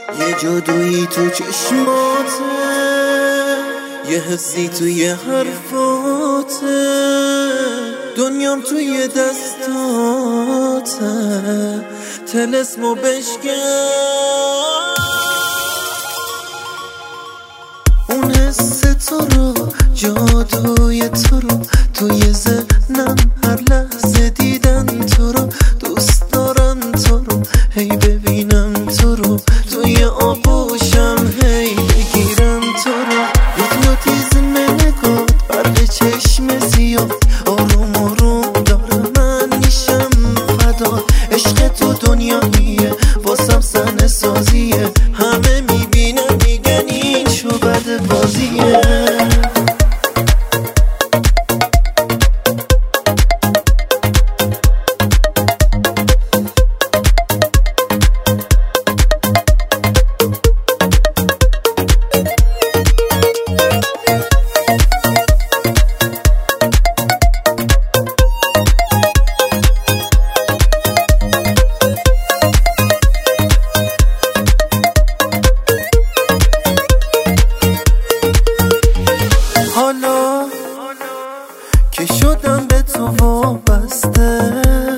یه جادویی تو چشماته، یه حسی توی حرفاته، دنیام توی دستاته، طلسمو بشکن. اون حس تو رو، جادوی تو رو، توی ذهنم هر لحظه دیدن تو رو، دوست دارم تو رو، هی ببینم تو رو، توی آغوشم هی بگیرم تو رو. هیپنوتیزم نگات، برق چشم سیاه، آروم آروم داره من میشم فدا. عشق تو دنیاییه، واسم صحنه سازیه، همه میبینن میگن این شو بد بازیه. حالا که شدم به تو وابسته،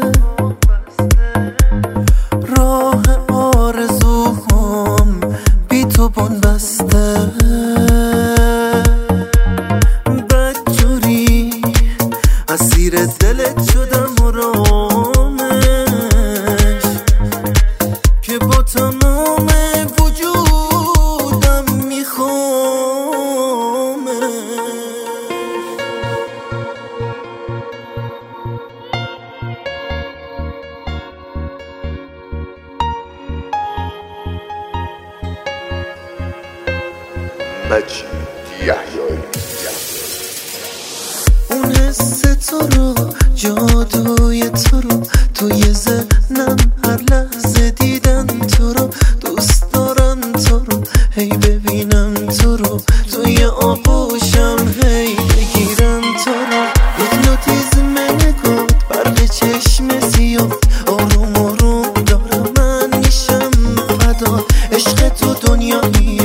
راه آرزوهام بی تو بنبسته، بدجوری اسیر دلت شدم و رامش، که با تمام وجودم میخوامش. مجید یحیایی. اون حس تو رو، جادوی تو رو، توی ذهنم هر لحظه دیدن تو رو، دوست دارم تو رو، هی ببینم تو رو، توی آغوشم هی بگیرم تو رو. هیپنوتیزم نگات، برق چشم سیاه، آروم آروم داره من میشم فدا. عشق تو دنیاییه،